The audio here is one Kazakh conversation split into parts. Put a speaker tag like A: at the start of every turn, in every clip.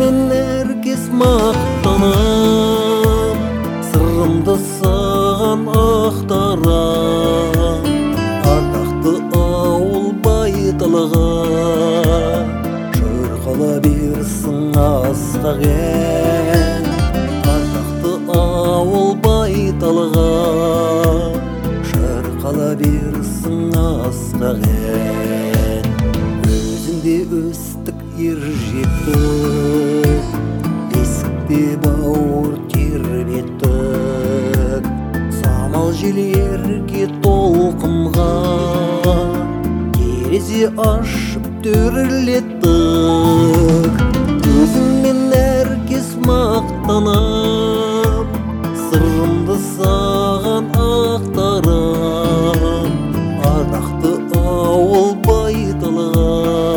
A: Өзіңмен әркез мақтанам, сырымды саған ақтарам. Ардақты ауыл байталыға, шырқала берсін асқақ ән. Ардақты ауыл байталыға, шырқала берсін асқақ ән. Өзіңде өстік ер жеттік, бесікте бауыр тербеттік. Самал жел ерке толқынға, терезе ашып төрлеттік. Өзіңмен әркез мақтанам, сырымды саған ақтарам. Ардақты ауыл байталыға,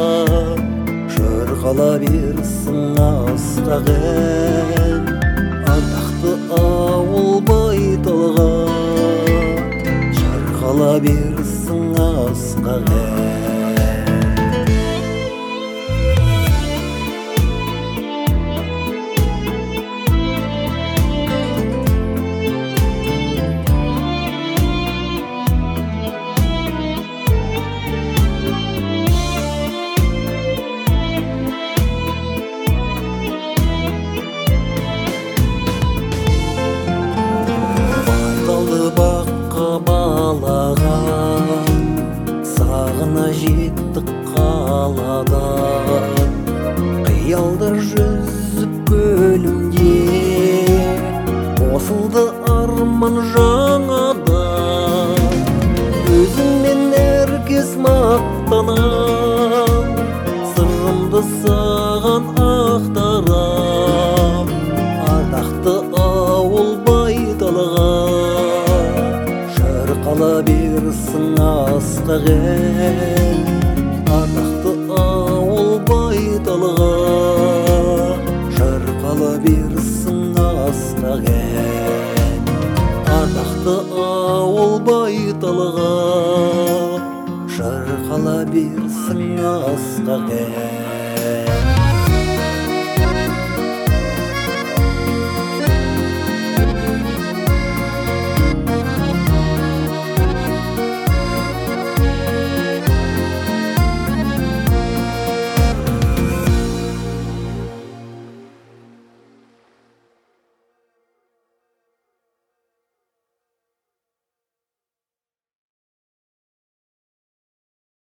A: шырқала берсін асқақ ән. Ардақты ауыл байталыға, шырқала берсін асқақ ән. Баққа балаған, сағына жеттік қаладан. Қиялдар жүзіп көлімде, қосылды арман жаңадан. Өзіңмен әркез мақтанам, сырымды саған ақтарам. Ардақты ауыл байталыға, шырқала берсін асқақ ән. Ардақты ауыл байталыға, шырқала берсін асқақ ән. Ардақты ауыл байталыға, шырқала берсін асқақ ән.